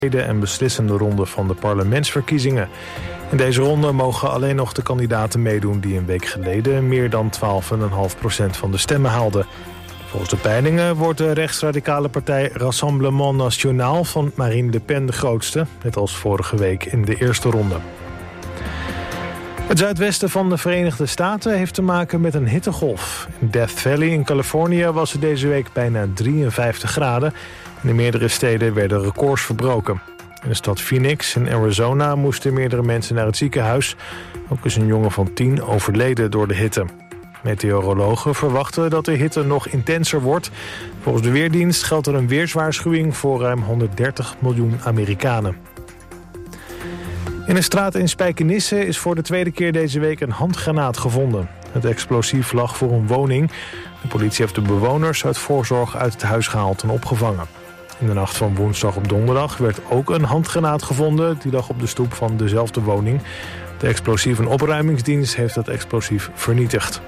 en beslissende ronde van de parlementsverkiezingen. In deze ronde mogen alleen nog de kandidaten meedoen die een week geleden meer dan 12,5% van de stemmen haalden. Volgens de peilingen wordt de rechtsradicale partij Rassemblement National van Marine Le Pen de grootste, net als vorige week in de eerste ronde. Het zuidwesten van de Verenigde Staten heeft te maken met een hittegolf. In Death Valley in Californië was het deze week bijna 53 graden. En in meerdere steden werden records verbroken. In de stad Phoenix in Arizona moesten meerdere mensen naar het ziekenhuis. Ook is een jongen van 10 overleden door de hitte. Meteorologen verwachten dat de hitte nog intenser wordt. Volgens de Weerdienst geldt er een weerswaarschuwing voor ruim 130 miljoen Amerikanen. In een straat in Spijkenisse is voor de tweede keer deze week een handgranaat gevonden. Het explosief lag voor een woning. De politie heeft de bewoners uit voorzorg uit het huis gehaald en opgevangen. In de nacht van woensdag op donderdag werd ook een handgranaat gevonden. Die lag op de stoep van dezelfde woning. De explosief- en opruimingsdienst heeft het explosief vernietigd.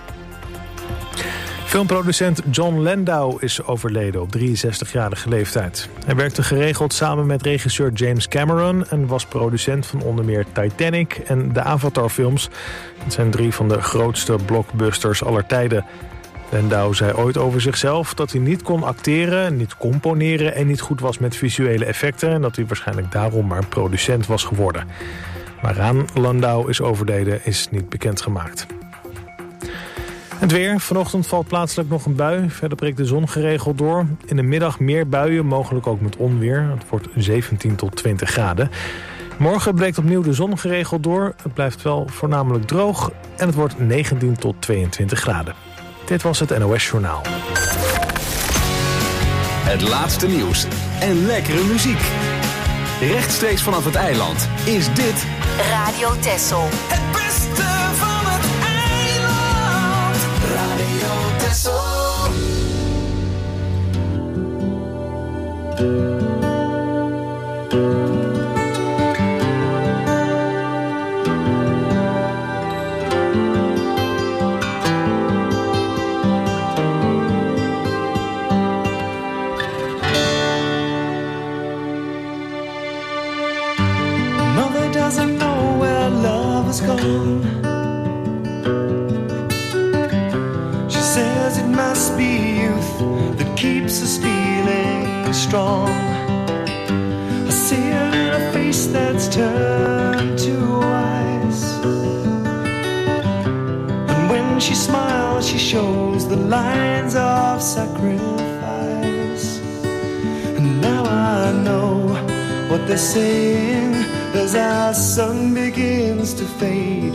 Filmproducent John Landau is overleden op 63-jarige leeftijd. Hij werkte geregeld samen met regisseur James Cameron en was producent van onder meer Titanic en de Avatar-films. Het zijn 3 van de grootste blockbusters aller tijden. Landau zei ooit over zichzelf dat hij niet kon acteren, niet componeren en niet goed was met visuele effecten en dat hij waarschijnlijk daarom maar producent was geworden. Waaraan Landau is overleden is niet bekendgemaakt. Het weer. Vanochtend valt plaatselijk nog een bui. Verder breekt de zon geregeld door. In de middag meer buien, mogelijk ook met onweer. Het wordt 17 tot 20 graden. Morgen breekt opnieuw de zon geregeld door. Het blijft wel voornamelijk droog. En het wordt 19 tot 22 graden. Dit was het NOS Journaal. Het laatste nieuws en lekkere muziek. Rechtstreeks vanaf het eiland is dit Radio Texel. Het beste van het eiland. Radio Texel. Gone. She says it must be youth that keeps us feeling strong. I see her in a face that's turned to ice, and when she smiles she shows the lines of sacrifice. And now I know what they're saying as our sun begins to fade,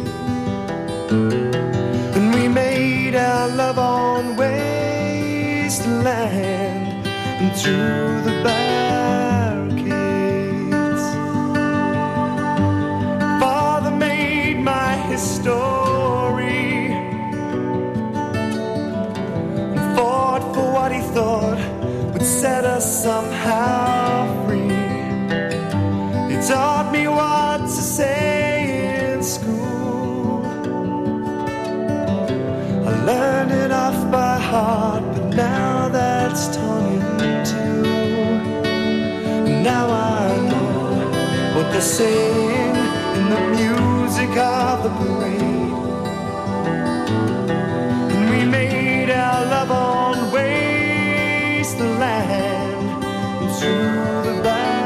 and we made our love on wasteland and through the barricades. Father made my history and fought for what he thought would set us somehow free. He taught me what to say in school. I learned it off by heart, but now that's torn in two. Now I know what they're saying in the music of the parade. And we made our love on wasteland and through the barricades.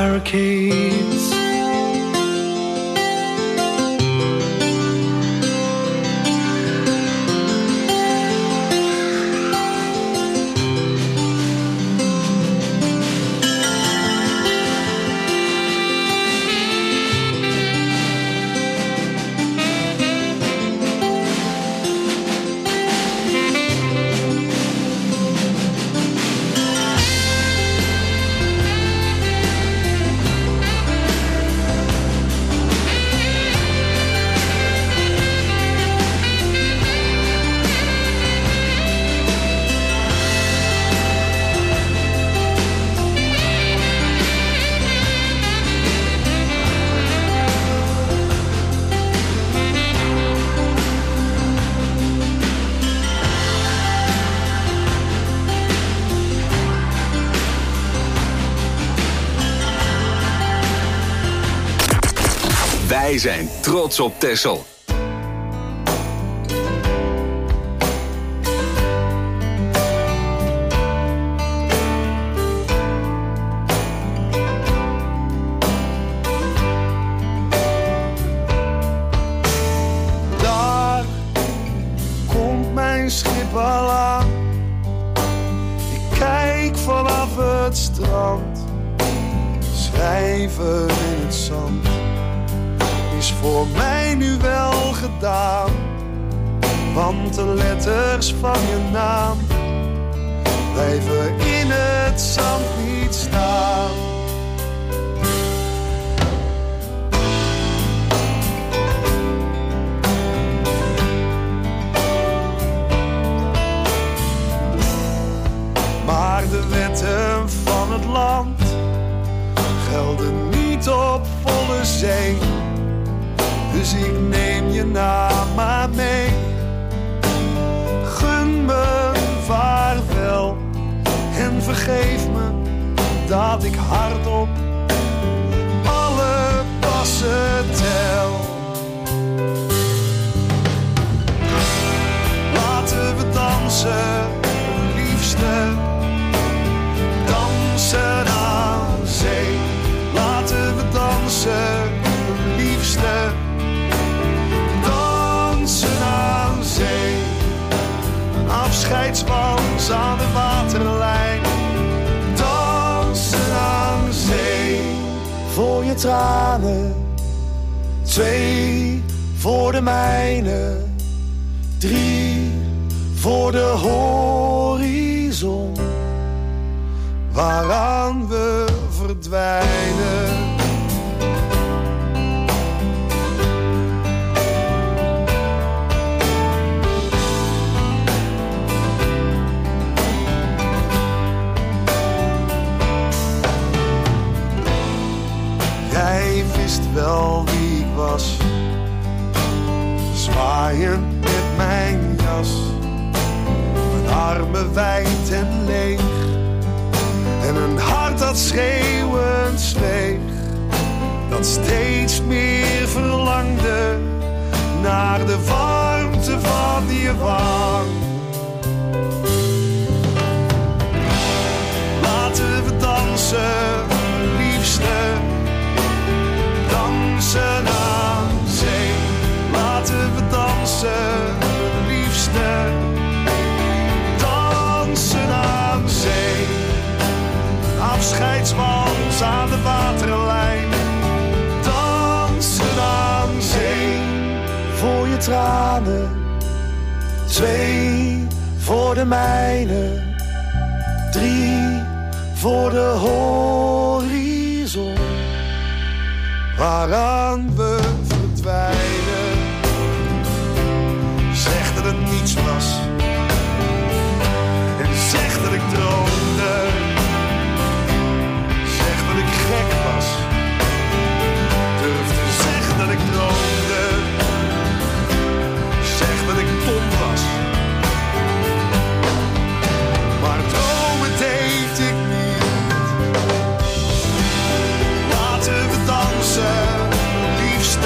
barricades. Wij zijn trots op Texel. Daar komt mijn schip al aan. Ik kijk vanaf het strand. Schrijven in het zand is voor mij nu wel gedaan, want de letters van je naam blijven in het zand niet staan. Maar de wetten van het land gelden niet op volle zee. Dus ik neem je naam maar mee. Gun me vaarwel en vergeef me dat ik hardop alle passen tel. Laten we dansen, liefste, dansen aan zee. Laten we dansen, liefste, aan zee. Een afscheidswans aan de waterlijn. Dansen aan zee. Voor je tranen, 2 voor de mijne, 3 voor de horizon, waaraan we verdwijnen. Jij wist wel wie ik was, zwaaiend met mijn jas, mijn armen wijd en leeg, en een hart dat schreeuwend zweeg, dat steeds meer verlangde naar de warmte van je wang. Laten we dansen, liefste, dansen aan zee. Laten we dansen, liefste, dansen aan zee. Een afscheidswans aan de waterlijn. Dansen aan zee. Voor je tranen, 2 voor de mijne, 3 voor de horizon, waaraan we verdwijnen. Zeg dat het niets was en zeg dat ik droomde. Zeg dat ik gek was, durf te zeggen dat ik droomde. Zeg dat ik dom was, maar dromen deed ik niet. Laten we dansen, liefst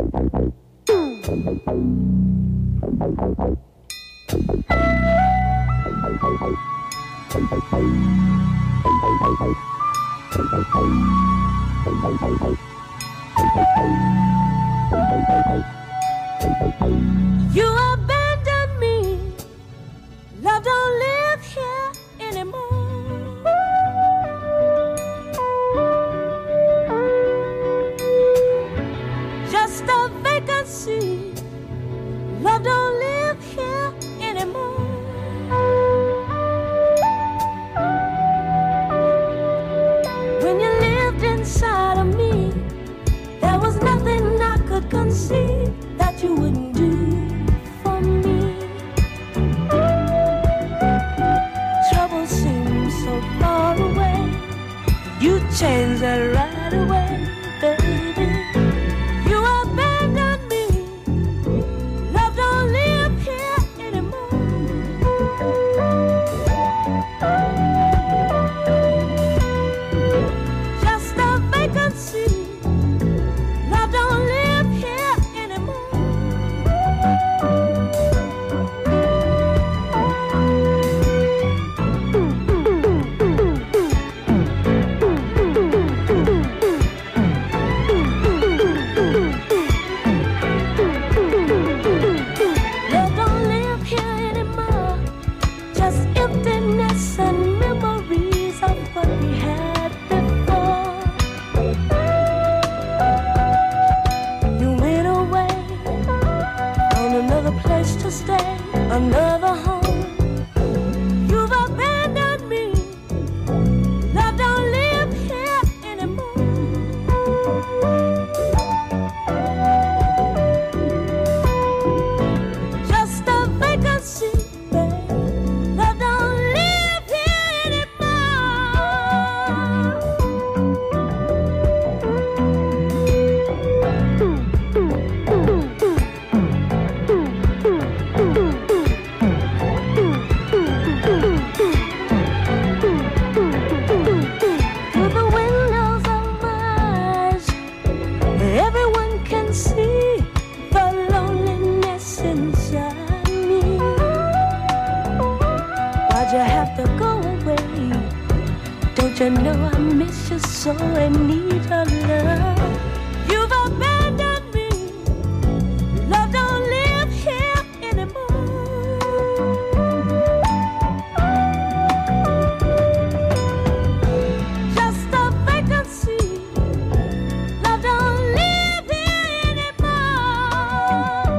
You abandoned me. Love don't live here anymore. Just a vacancy. Love don't live here anymore. When you lived inside of me, there was nothing I could conceive that you wouldn't do for me. Trouble seems so far away. You changed that right away, baby. You abandoned me. Love don't live here anymore. Just a vacancy. Love don't live here anymore. Love don't live here anymore. Just emptiness and memories of what we had before. You went away, found another place to stay, another home. You've abandoned me. Love don't live here anymore. Just a vacancy, babe. Love don't live here anymore. Through the windows of my eyes, everyone can see the loneliness inside me. Why'd you have to go away? Don't you know I miss you so and need your love? You've abandoned me. Love don't live here anymore. Just a vacancy. Love don't live here anymore.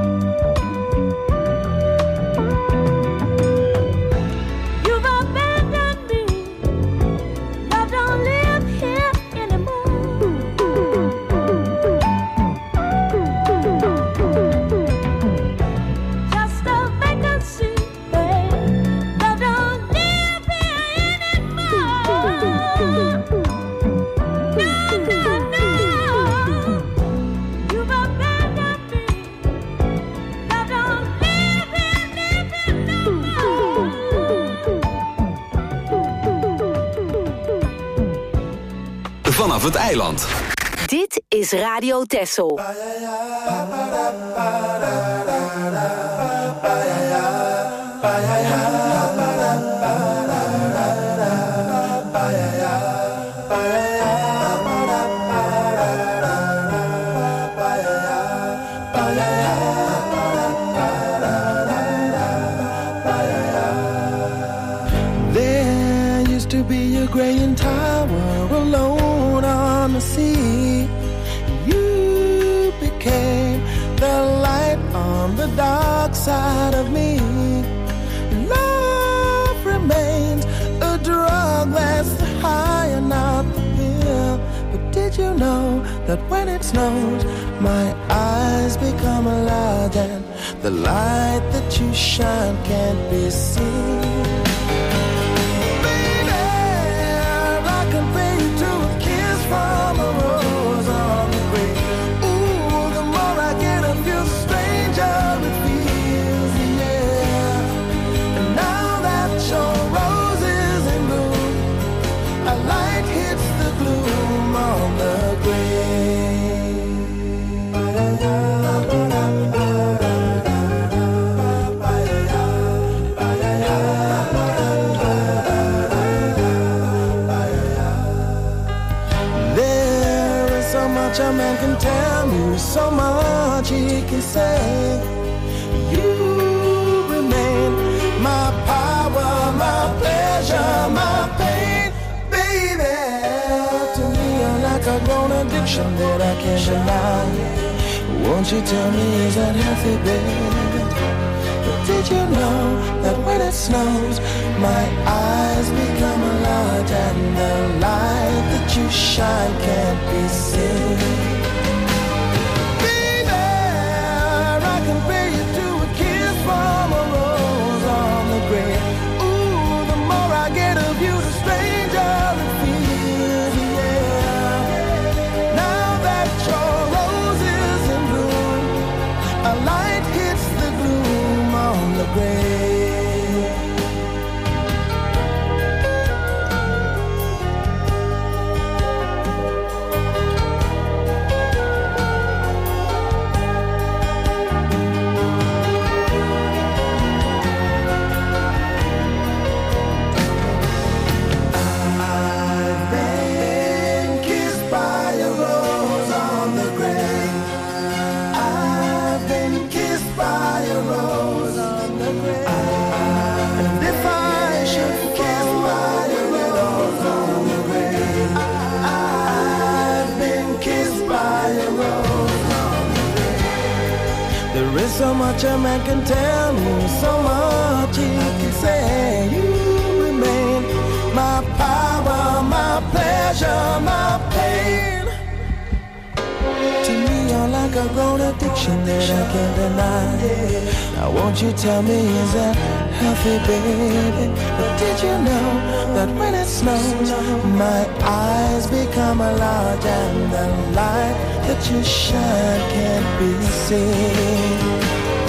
You've abandoned me. Love don't live here anymore. Just a vacancy, babe. Love don't live here anymore. No, no, no. You've abandoned me. Love don't live here no more. Vanaf het eiland. Dit is Radio Texel. There used to be a graying tower alone on the sea. You became the light on the dark side of me. Love remains a drug that's the high and not the pill. But did you know that when it snows, my eyes become large and the light that you shine can't be seen? From a rose on the grave. Ooh, the more I get of you, stranger it feels, yeah. And now that your rose is in bloom, a light hits the gloom on the grave. can tell me so much, he can say, you remain my power, my pleasure, my pain, baby. To me, you're like a grown addiction that I can't deny. Won't you tell me, is that healthy, baby? But did you know that when it snows, my eyes become large and the light that you shine can't be seen? Baby, I can pay you to a kiss from a rose on the grave. Ooh, the more I get of you, the stranger it feels, yeah. Now that your rose is in bloom, a light hits the gloom on the grave. So much a man can tell me, so much he can say. You remain my power, my pleasure, my pain. To me, you're like a grown addiction that I can't deny. Now won't you tell me, is that healthy, baby? But did you know that when it snows, my eyes become large and the light that you shine can't be seen?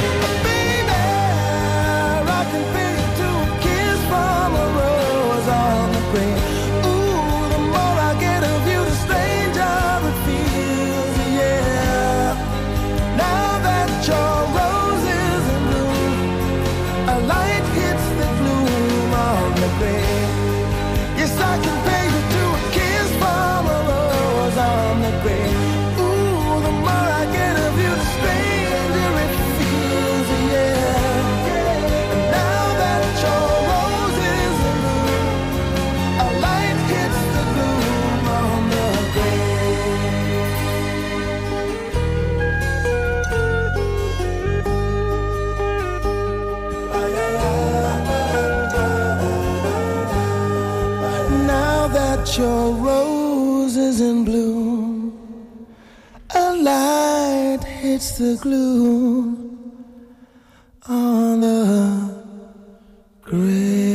Your rose is in bloom, a light hits the gloom on the grave.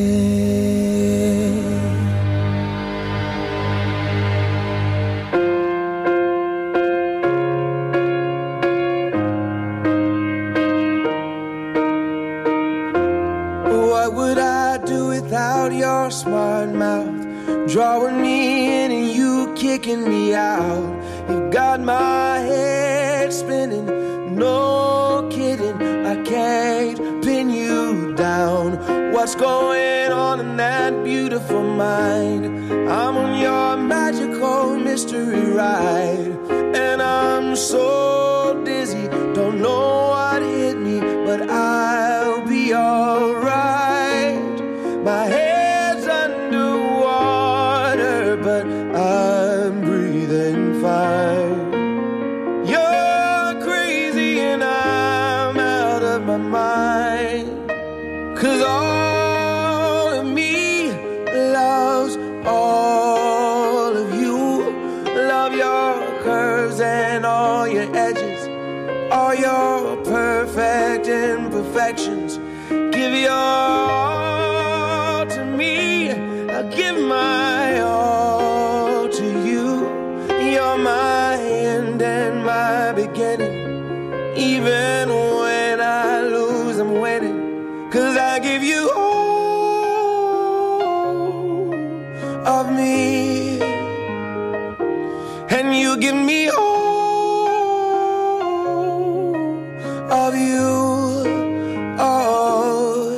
What would I do without your smart mouth? Drawing me in and you kicking me out. You've got my head spinning, no kidding. I can't pin you down. What's going on in that beautiful mind? I'm on your magical mystery ride, and I'm so dizzy, don't know what hit me, but I'll be alright. My head's underwater, but I'm breathing fine. You're crazy and I'm out of my mind, 'cause all of me loves all of you. Love your curves and all your edges, all your perfect imperfections. Give your all to me, I'll give my all to you. You're my end and my beginning. Even when I lose, I'm winning, 'cause I give you all of me, and you give me all of you. Oh,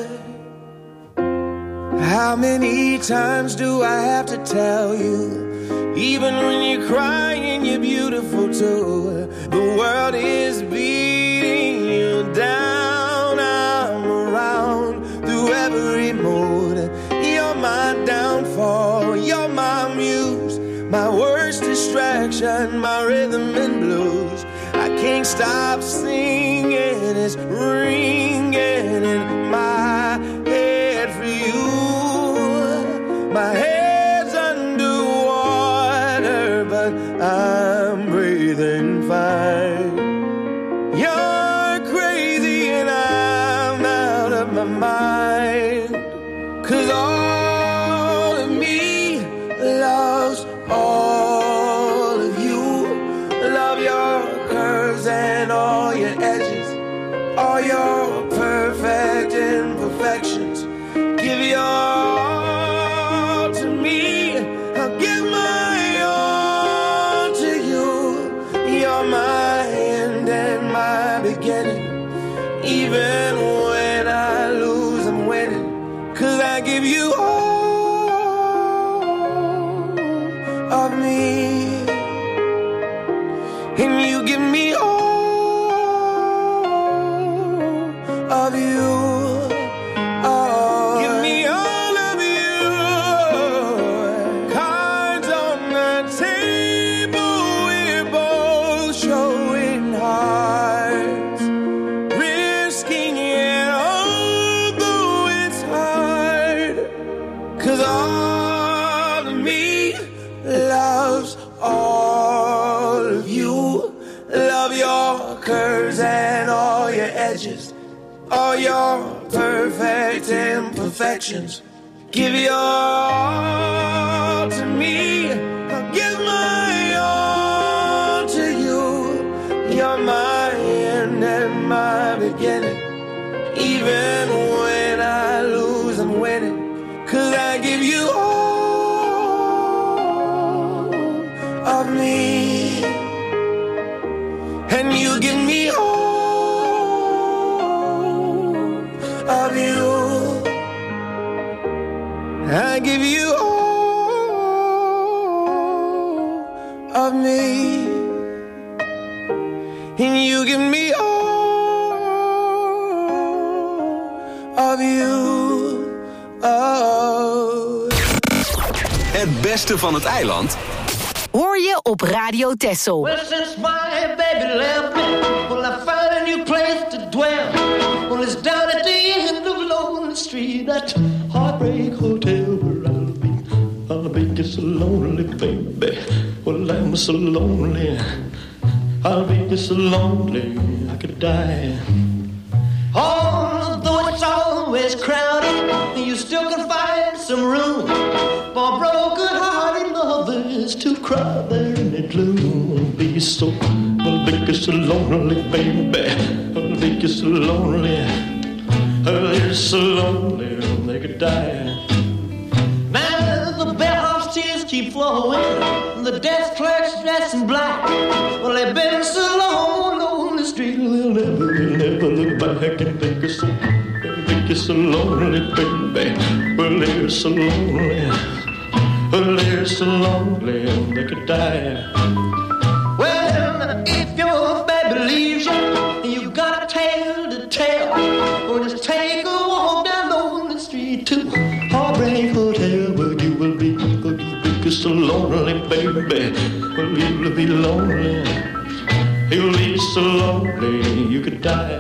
how many times do I have to tell you? Even when you're crying, you're beautiful. beautiful too. The world is beating you down. I'm around through every mood. You're my downfall, you're my muse, my worst distraction, my rhythm and blues. I can't stop singing, it's ringing in my head for you. My head's underwater, but I'm breathing fine. You're crazy and I'm out of my mind. 'Cause all of me loves all of you. Love your curves and all your edges, all your perfect imperfections. Give your all to me, I'll give my all to you. You're my end and my beginning. Even when I lose, I'm winning. 'Cause I give you all of me, and you give me all of you. Oh, give me all of you. Cards on the table, we're both showing hearts, risking it although it's hard. 'Cause all of me loves all of you. Love your curves and all your edges, all your perfect imperfections. Give your all to me, I'll give my all to you. You're my end and my beginning. Even when I lose, I'm winning. 'Cause I give you all of me, and you give me all of you. I give you all of me, and you give me all of you. Oh. Het beste van het eiland Hoor je op Radio Texel. Well, since my baby left me, well, I found a new place to dwell. Well, it's down at the end of Lonely Street, that Heartbreak Hotel where I'll be. I'll be just so lonely, baby. Well, I'm so lonely. I'll be just so lonely, I could die. Although it's always crowded, you still can find some room for broken-hearted lovers to cry there in the gloom. Be so, I'll be so lonely, baby. I'll be so lonely. They're so lonely they could die. Now the bellhop's tears keep flowing, the desk clerk's dressed in black. Well, they've been so long on the street, they'll never look back and think it's so. You're so lonely, baby. Well, they're so lonely. Well, they're so lonely they could die. Well, if your baby leaves you, you got a tale to tell. Or just take a walk down Lonely Street to Heartbreak Hotel, where you will be. You're so lonely, baby. Well, you'll be lonely. You'll be so lonely you could die.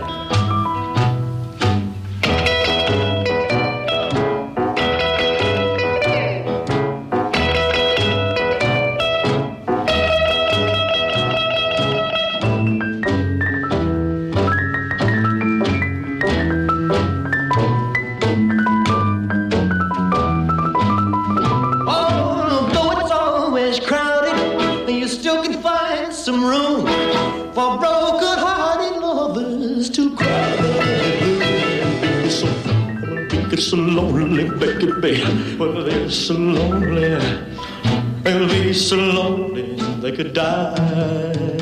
For broken-hearted lovers to cry. They're so lonely, baby. Well, they're so lonely. They'll be so lonely they could die.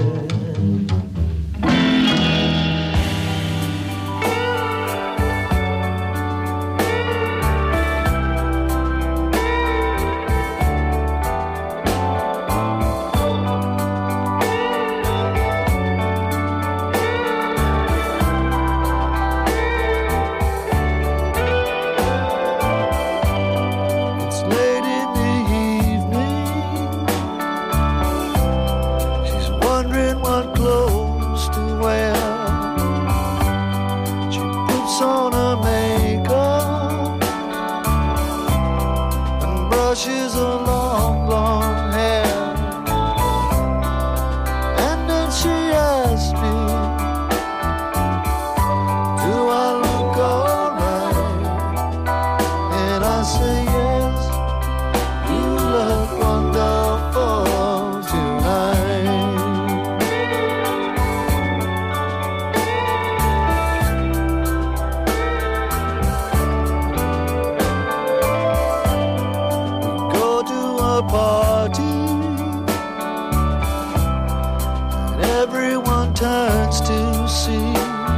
chance to see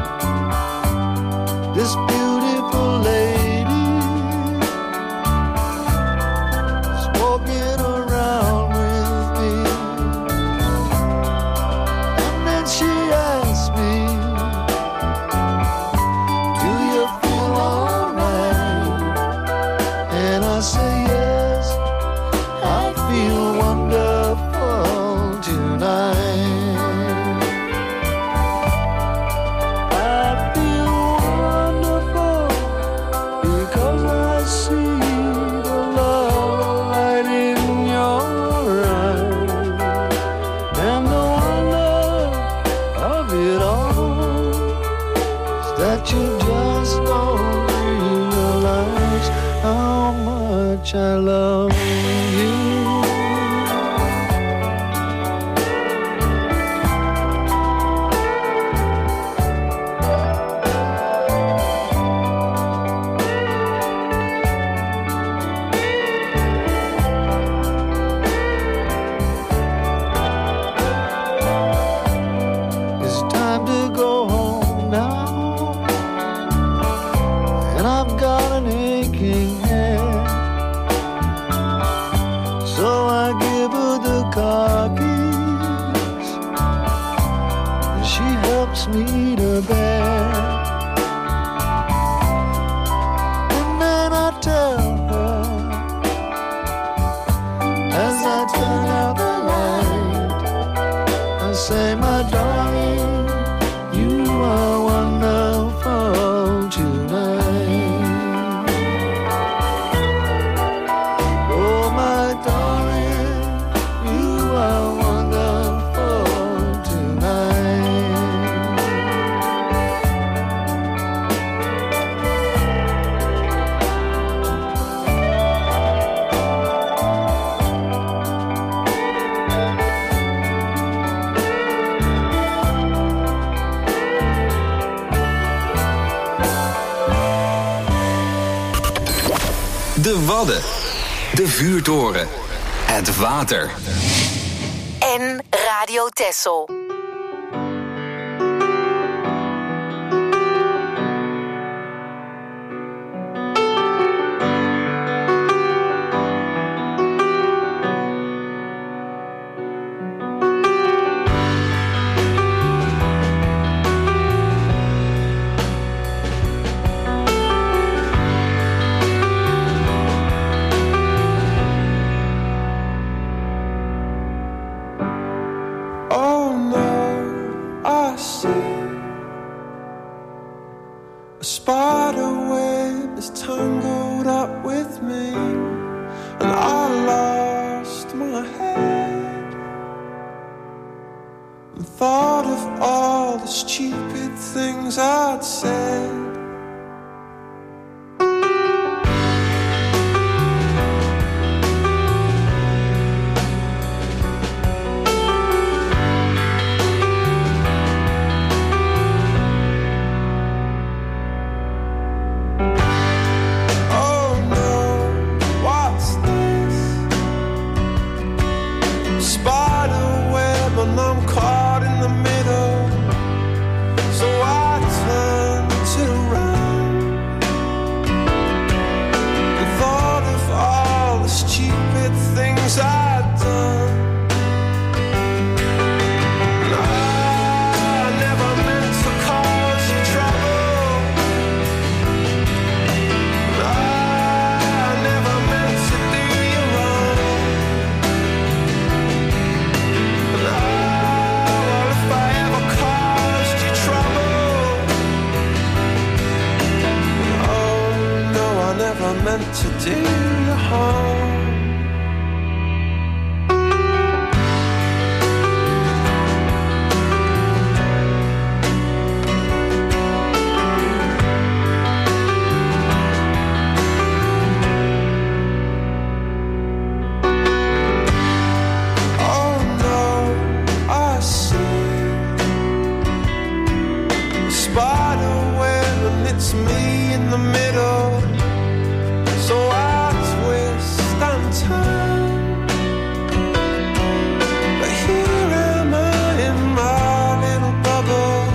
this beautiful lady is walking around with me. And then she asked me, do you feel alright? And I say yes, I feel wonderful tonight. I love you. It's time to go home now, and I've got an aching head. So I give her the car keys, and she helps me to bed. And then I tell her, as I turn out the light, I say, my darling, you are wonderful tonight. De Wadden, de vuurtoren, het water. En Radio Texel. But here am I in my little bubble.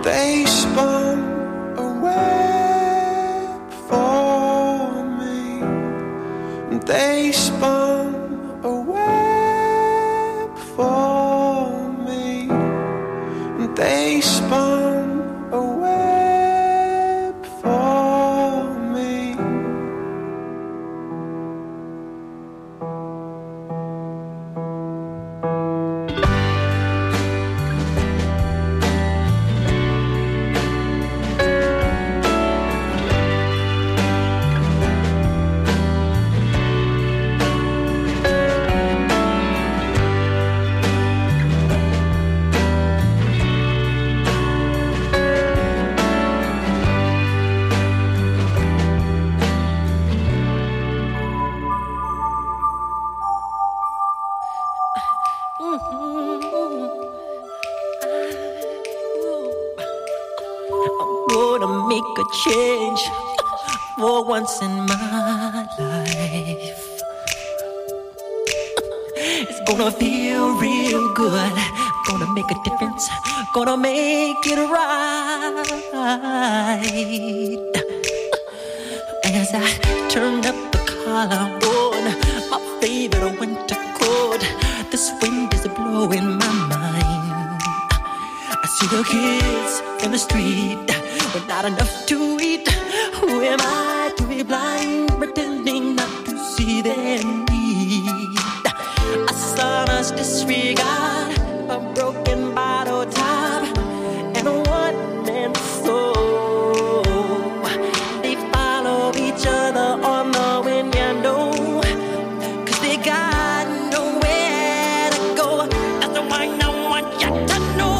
they spun a web for me. They spun a web for me. They spun a web for me. Make a change for once in my life. It's gonna feel real good. Gonna make a difference. Gonna make it right. As I turn up the collar on my favorite winter coat, this wind is blowing my mind. I see the kids in the street but not enough to eat. Who am I to be blind, pretending not to see their need? A sonorous disregard, a broken bottle top, and a one-man soul. They follow each other on the wind, you know, 'cause they got nowhere to go. That's why I want you to know.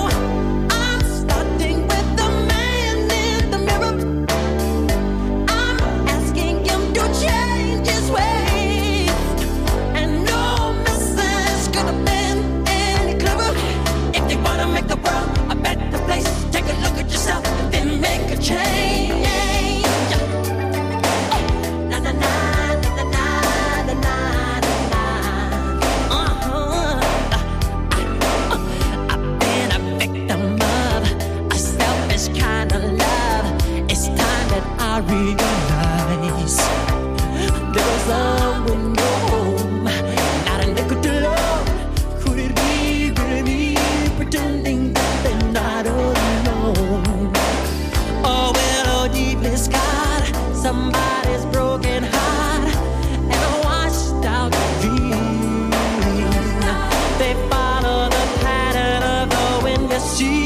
I realize there's a window home, not a nickel to love. Could it be really me pretending that they're not alone? Oh, well, oh, deeply scarred, somebody's broken heart and a washed out dream. They follow the pattern of the wind, you see.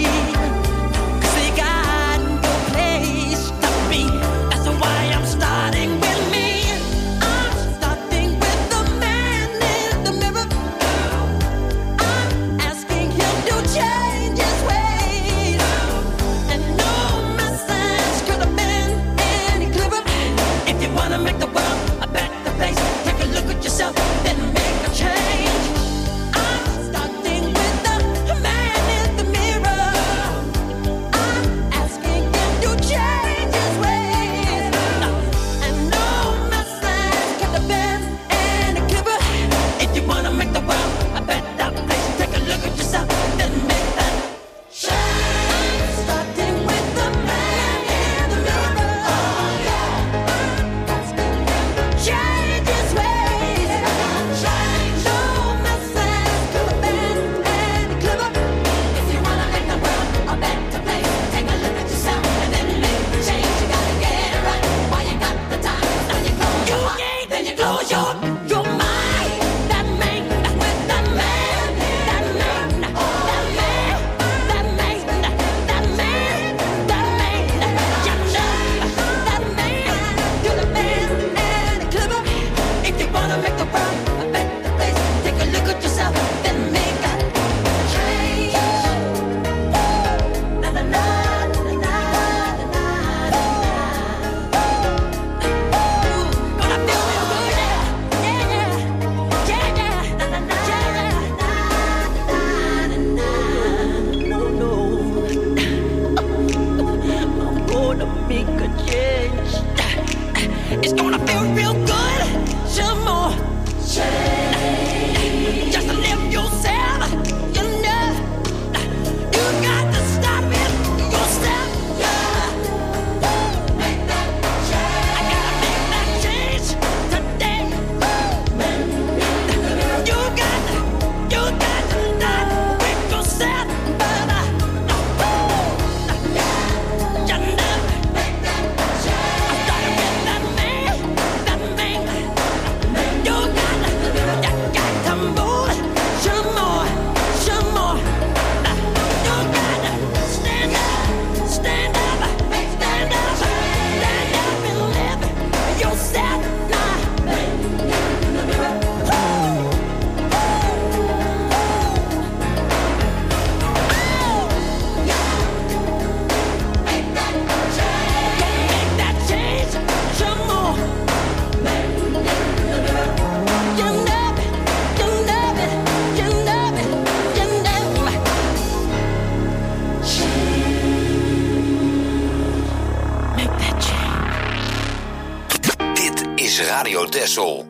is Radio Texel.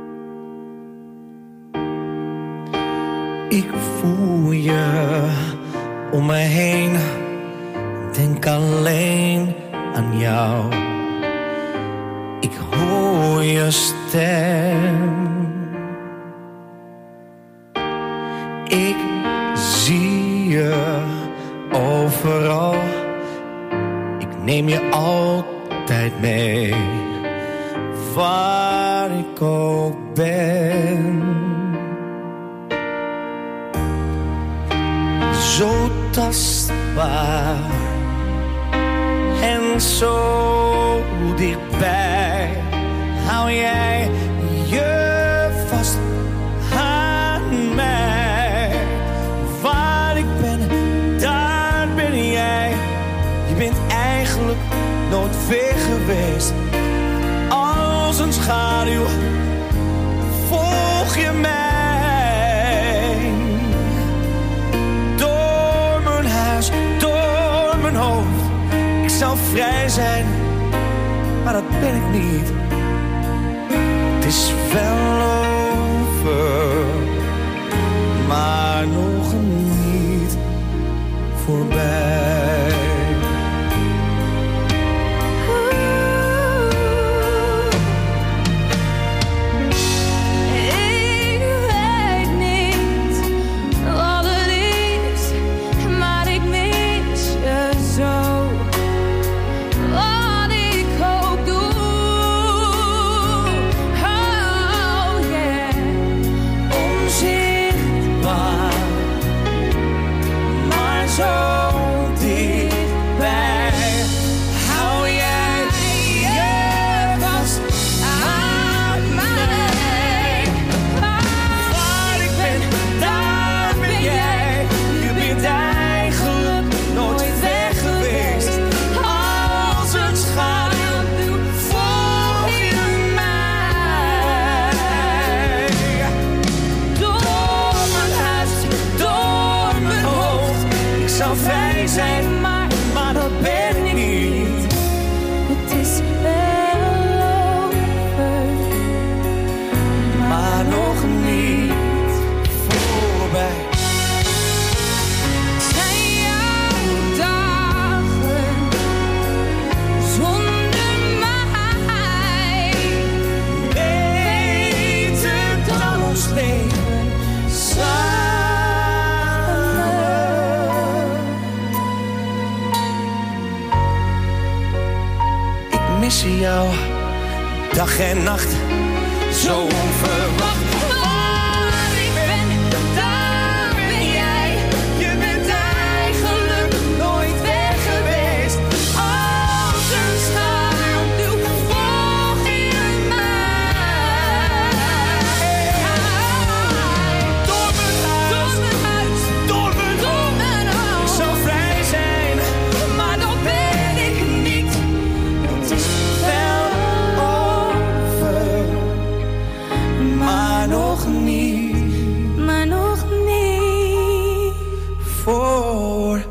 Ik voel je om me heen, denk alleen aan jou. Ik hoor je stem. Ik zie je overal. Ik neem je altijd mee, waar ik ook ben. Zo tastbaar en zo dichtbij hou jij je vast aan mij. Waar ik ben, daar ben jij. Je bent eigenlijk nooit ver geweest. Als een schaduw volg je mij. Ik zou vrij zijn, maar dat ben ik niet. Het is wel over, maar nog niet voorbij. Jou, dag en nacht, zo onverwacht. Waar ik ben, daar ben jij. Je bent eigenlijk nooit weg geweest. Als een schaduw volg je mij. Door mijn huis, door mijn hoofd. Ik zou vrij zijn, maar dat ben ik niet. Het is maar nog niet voorbij.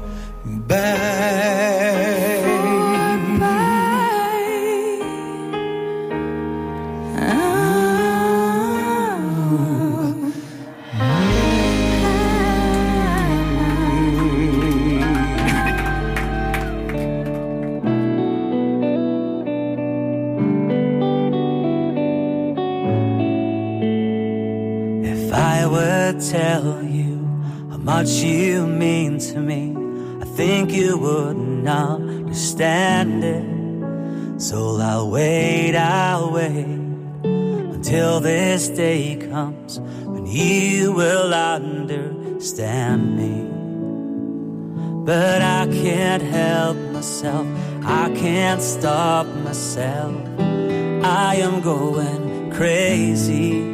Tell you how much you mean to me, I think you wouldn't understand it. So I'll wait until this day comes when you will understand me. But I can't help myself, I can't stop myself. I am going crazy.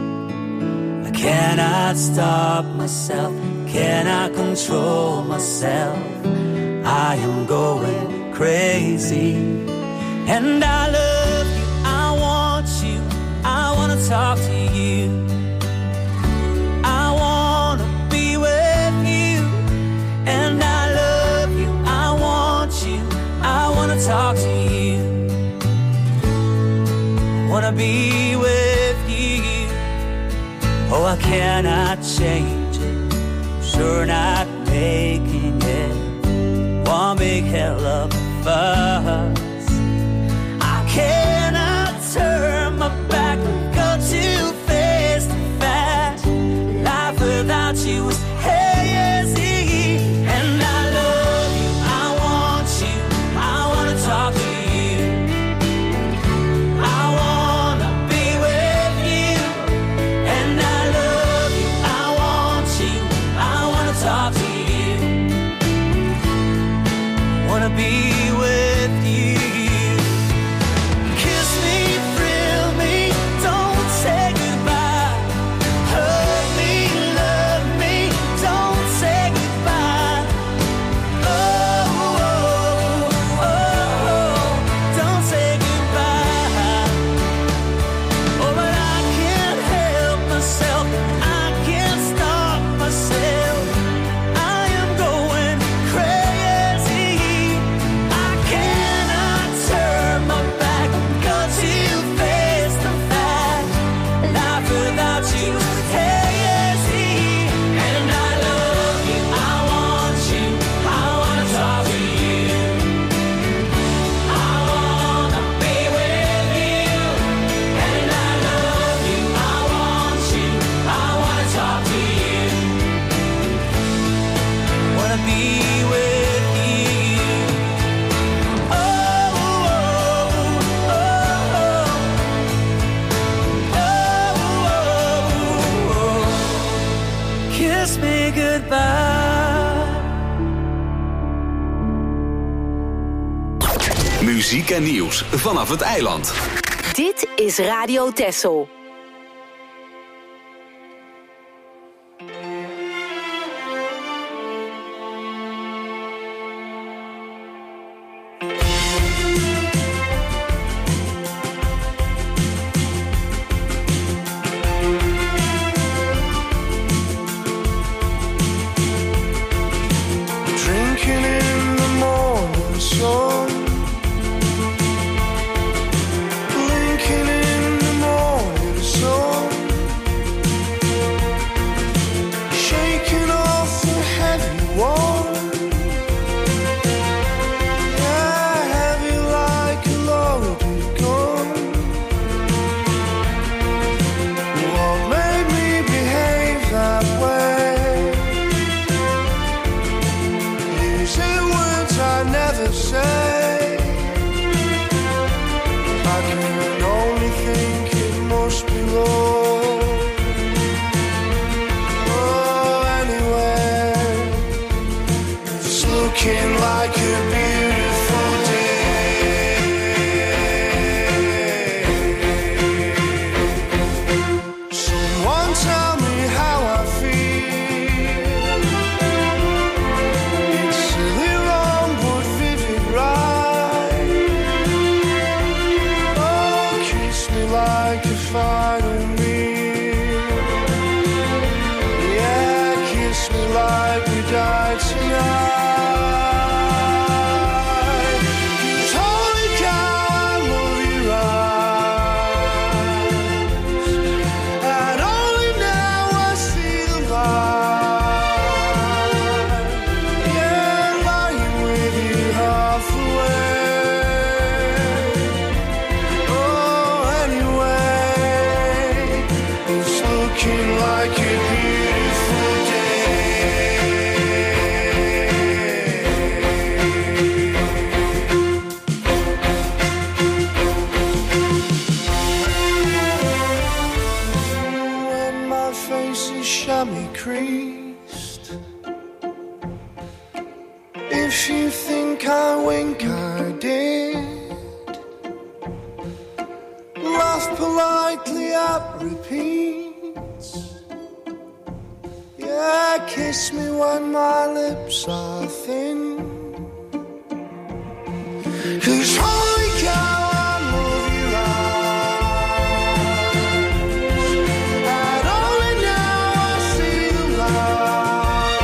Cannot stop myself, cannot control myself. I am going crazy. And I love you, I want you, I wanna talk to you. I wanna be with you. And I love you, I want you, I wanna talk to you. I wanna wanna be with you. Oh, I cannot change it, sure not making it one big hell of a fuss. I cannot turn my back, go too fast and fast. Life without you is hazy, and I love you, I want you, I wanna talk to you, I wanna be with you, and I love you, I want you, I wanna talk to you, wanna be with you. Kiss me, thrill me, don't say goodbye. Hug me, love me, don't say goodbye. Oh, oh, oh, don't say goodbye. Oh, but I can't help myself, I can't stop myself. I am going crazy. I cannot turn my back, go too fast and fast. Life without you is hazy, and I love you, I want you, I wanna talk to you, I wanna be with you, and I love you, I want you, I wanna talk to you, wanna be with you. Oh, oh, oh, oh, oh, kiss me goodbye. Muziek en nieuws vanaf het eiland. Dit is Radio Texel. Drinking in the morning sun, blinking in the morning sun, shaking off the heavy one, yeah, heavy like a loaded gun. What made me behave that way? Using words I never say. I can only think it must be love. Oh, anyway, it's looking like a beautiful day. Someone tell me how I feel. It's silly wrong but vivid right. Oh, kiss me like a final meal. Yeah, kiss me like we died tonight. 'Cause holy cow, I love your eyes, and only now I see the light. Yeah, lying with you half away. Oh, anyway, it's looking like a beautiful day. When my face is chamois creased, if you think I wink, I did. Laugh politely at repeats. Yeah, kiss me when my lips are thin. 'Cause holy cow, I love your eyes, and only now I see the light.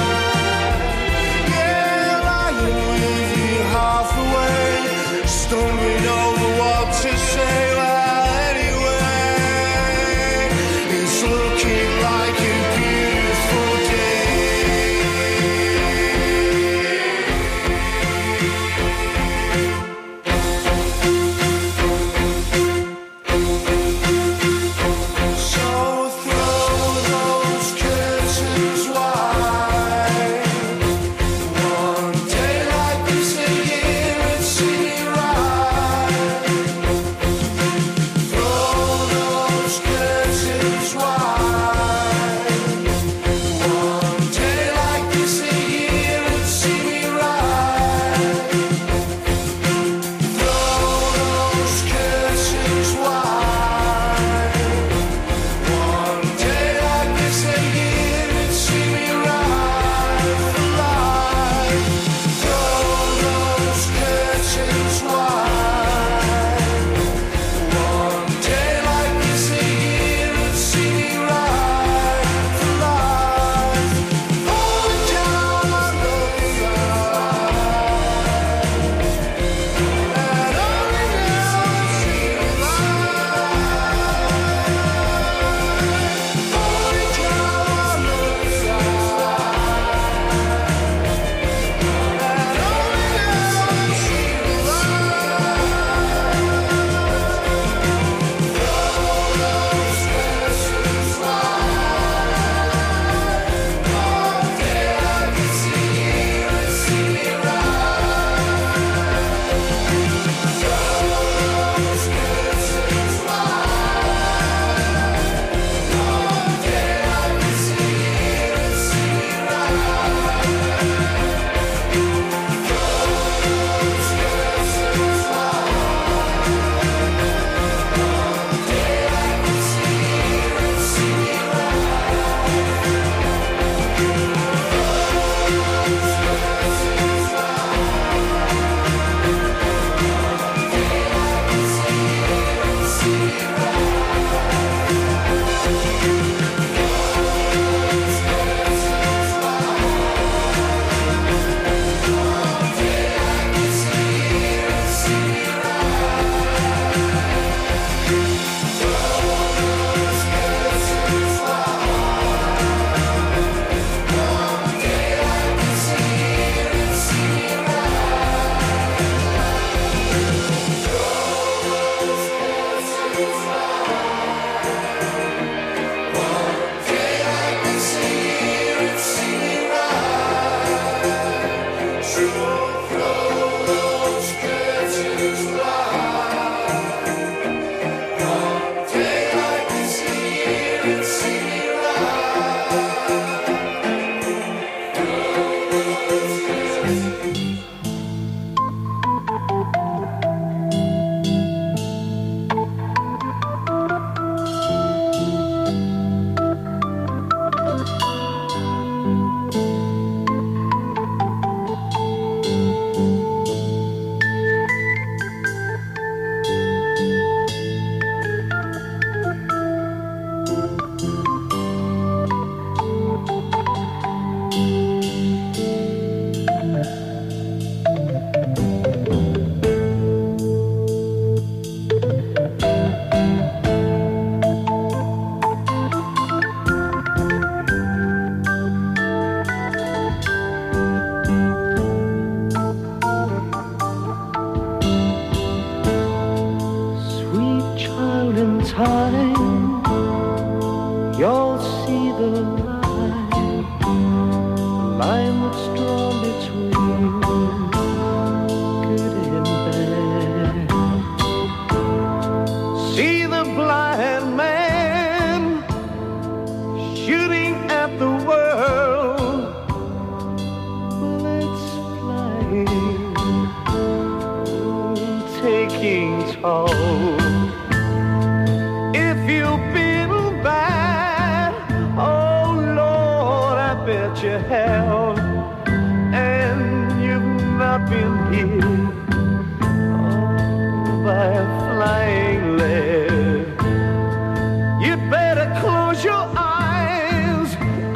Yeah, lying with you half away, stumbling over what to say. Well, anyway, taking toll. If you've been bad, oh Lord, I bet you have. And you've not been hit by a flying lead. You better close your eyes.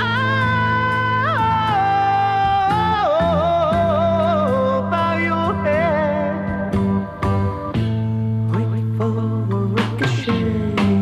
Oh, bow your head. Wait for a ricochet.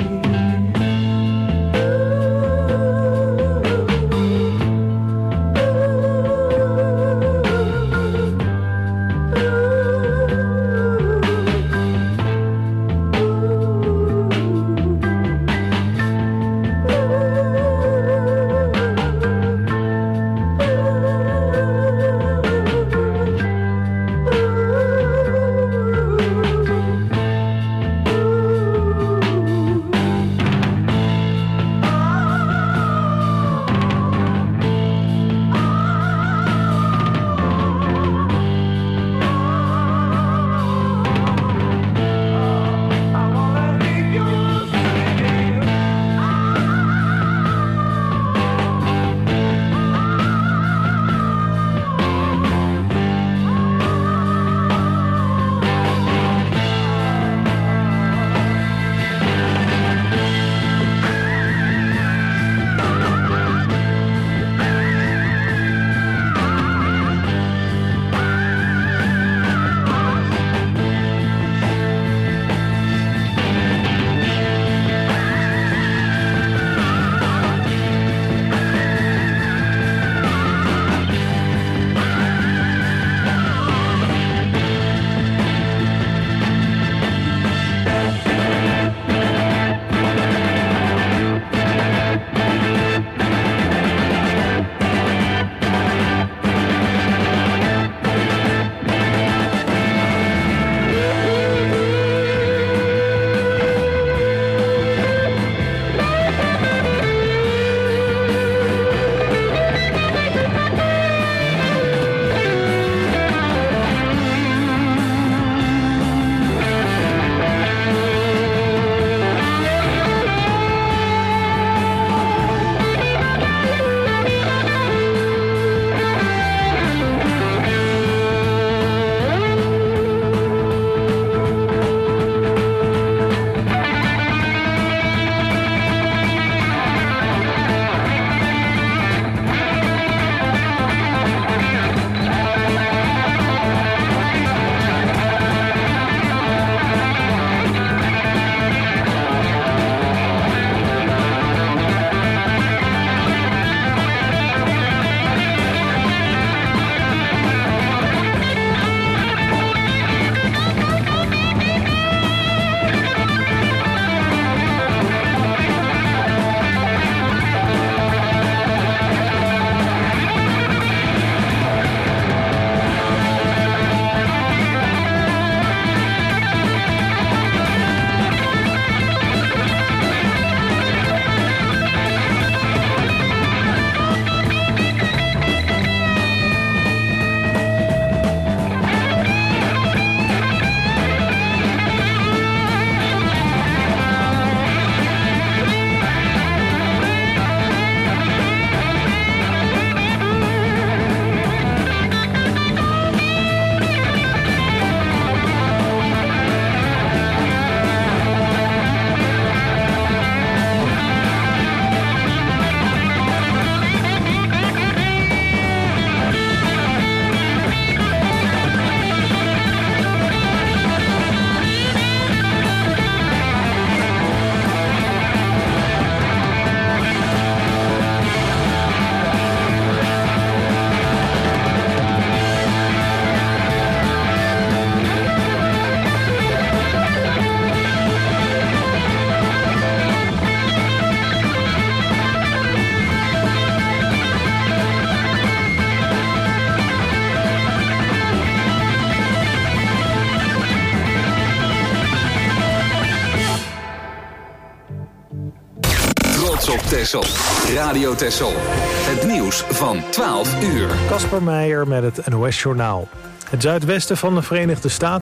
Op Texel. Radio Texel. Het nieuws van 12 uur. Kasper Meijer met het NOS-journaal. Het zuidwesten van de Verenigde Staten